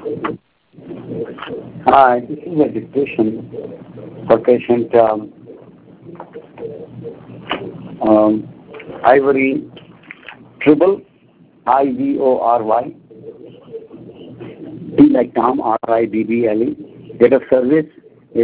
Hi, this is a dictation for patient Ivory Tribble, Ivory, T like Tom, Ribble. Date of service is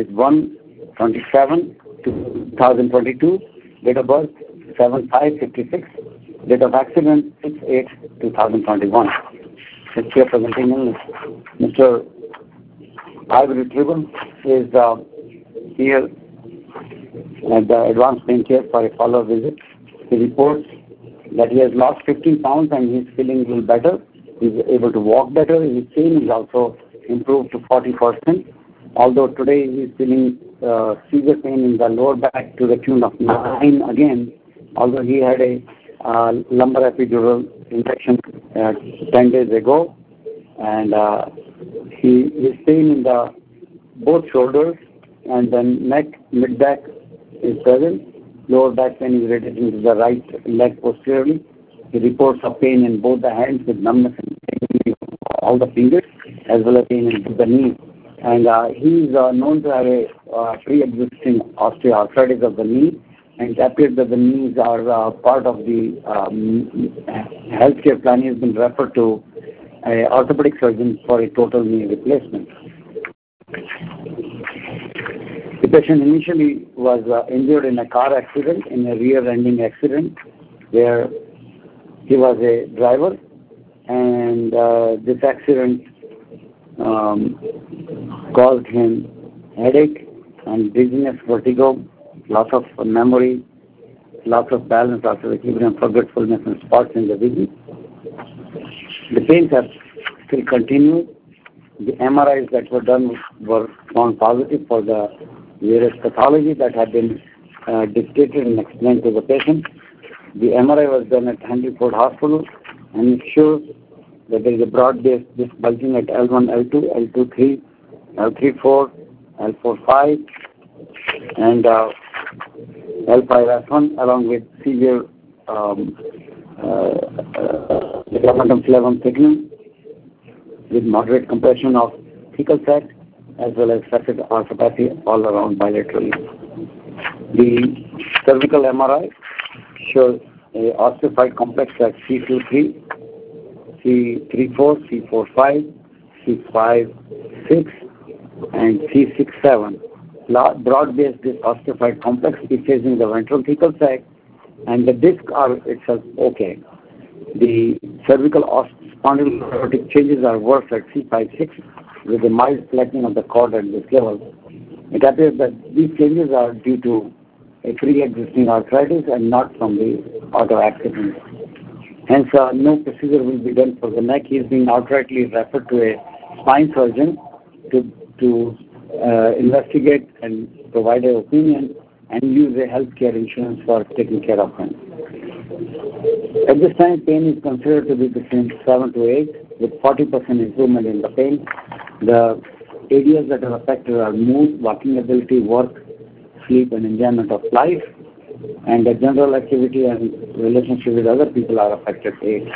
1/27/2022. Date of birth 7/5/56. Date of accident 6/8/2021. History of presenting illness. Mr. Ivory Tribble is here at the advanced pain care for a follow-up visit. He reports that he has lost 15 pounds and he is feeling a little better. He is able to walk better. His pain is also improved to 40%. Although today he is feeling severe pain in the lower back to the tune of 9 again. Although he had a lumbar epidural injection 10 days ago, and his pain in the both shoulders and then neck, mid back is present. Lower back pain is radiating to the right leg posteriorly. He reports of pain in both the hands with numbness and pain all the fingers, as well as pain in the knees. And he is known to have a pre-existing osteoarthritis of the knee, and it appears that the knees are part of the healthcare plan. He has been referred to an orthopedic surgeon for a total knee replacement. The patient initially was injured in a car accident, in a rear-ending accident, where he was a driver, and this accident caused him headache and dizziness, vertigo, loss of memory, loss of balance, loss of equilibrium, forgetfulness, and spots in the vision. The pains have still continued. The MRIs that were done were found positive for the various pathology that had been dictated and explained to the patient. The MRI was done at Henry Ford Hospital, and it shows that there is a broad-based disc bulging at L1, L2, L2, 3, L3, 4, L4, 5, and L5, S1, along with severe development of phlegm thickening with moderate compression of thecal sac, as well as facet arthropathy all around bilaterally. The cervical MRI shows a ossified complex at C23, C34, C45, C56, and C67. Broad-based this ossified complex is facing the ventral thecal sac, and the discs are itself okay. The cervical spondylocortic changes are worse at C56 with a mild flattening of the cord at this level. It appears that these changes are due to a pre-existing arthritis and not from the auto accident. Hence, no procedure will be done for the neck. He is being outrightly referred to a spine surgeon to investigate and provide an opinion and use a healthcare insurance for taking care of him. At this time, pain is considered to be between 7 to 8, with 40% improvement in the pain. The areas that are affected are mood, walking ability, work, sleep, and enjoyment of life, and the general activity and relationship with other people are affected.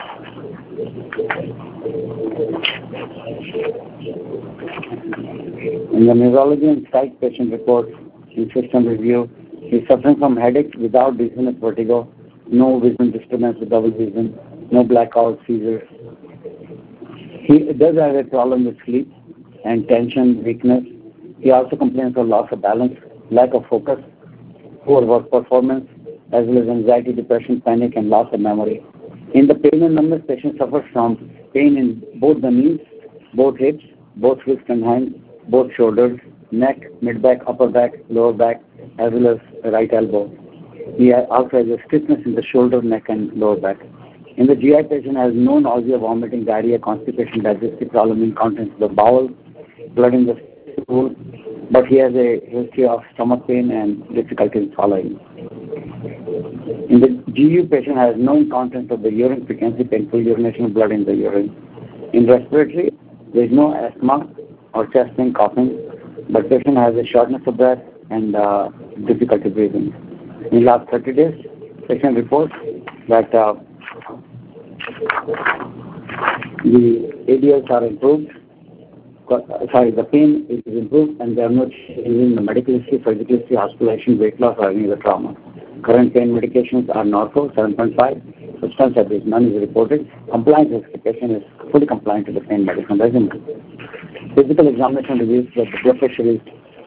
In the neurology and psych patient reports in system review, he is suffering from headache without dizziness, vertigo, no vision disturbance with double vision, no blackout, seizures. He does have a problem with sleep and tension, weakness. He also complains of loss of balance, lack of focus, poor work performance, as well as anxiety, depression, panic, and loss of memory. In the pain and numbness, patient suffers from pain in both the knees, both hips, both wrists and hands, both shoulders, neck, mid-back, upper back, lower back, as well as right elbow. He also has a stiffness in the shoulder, neck, and lower back. In the GI patient has no nausea, vomiting, diarrhea, constipation, digestive problem, incontinence of the bowel, blood in the stool, but he has a history of stomach pain and difficulty in swallowing. In the GU patient has no incontinence of the urine, frequency, painful urination, blood in the urine. In respiratory, there is no asthma or chest pain, coughing, but patient has a shortness of breath and difficulty breathing. In the last 30 days, patient reports that the ADLs are improved, the pain is improved and there are no changes in the medical history, physical history, hospitalization, weight loss or any other trauma. Current pain medications are Norco 7.5, substance abuse none is reported. Compliance with the patient is fully compliant to the pain medicine regimen. Physical examination reveals that the blood pressure is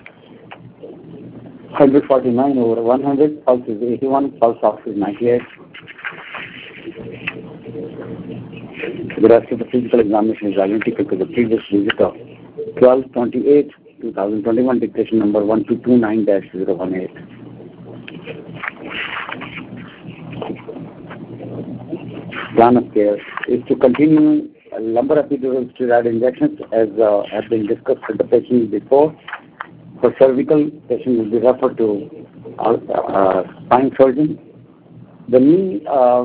149 over 100, pulse is 81, pulse ox is 98. The rest of the physical examination is identical to the previous visit of 12/28/2021, dictation number 1229-018. Plan of care is to continue lumbar epidural steroid injections as have been discussed with the patient before. For cervical, patient will be referred to spine surgeon. The knee,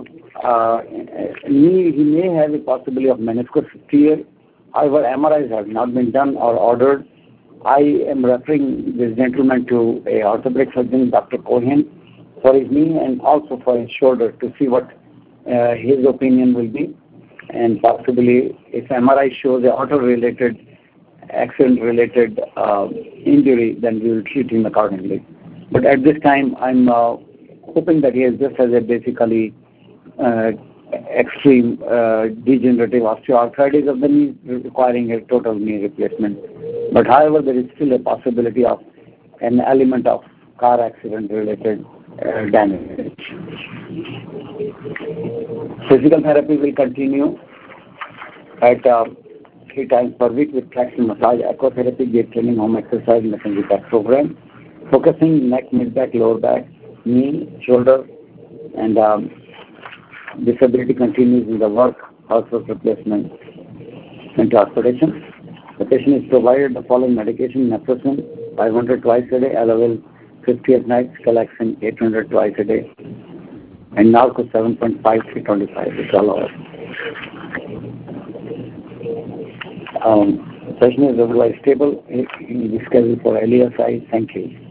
he may have a possibility of meniscus tear. However, MRIs have not been done or ordered. I am referring this gentleman to a orthopedic surgeon, Dr. Cohen, for his knee and also for his shoulder to see what his opinion will be. And possibly, if MRI shows a auto-related, accident-related injury, then we will treat him accordingly. But at this time, I'm hoping that he just has a basically extreme degenerative osteoarthritis of the knee requiring a total knee replacement. But however, there is still a possibility of an element of car accident-related damage. Physical therapy will continue at 3 times per week with traction massage, aquatherapy, gait training, home exercise, masonry back program, focusing neck, mid-back, lower back, knee, shoulder, and disability continues in the work, housework replacement, and transportation. The patient is provided the following medication: naproxen 500 twice a day, Elavil 50 at night, Scalaxin 800 twice a day, and Narco 7.5 325 with all hours. The patient is otherwise stable. He is scheduled for LESI. Thank you.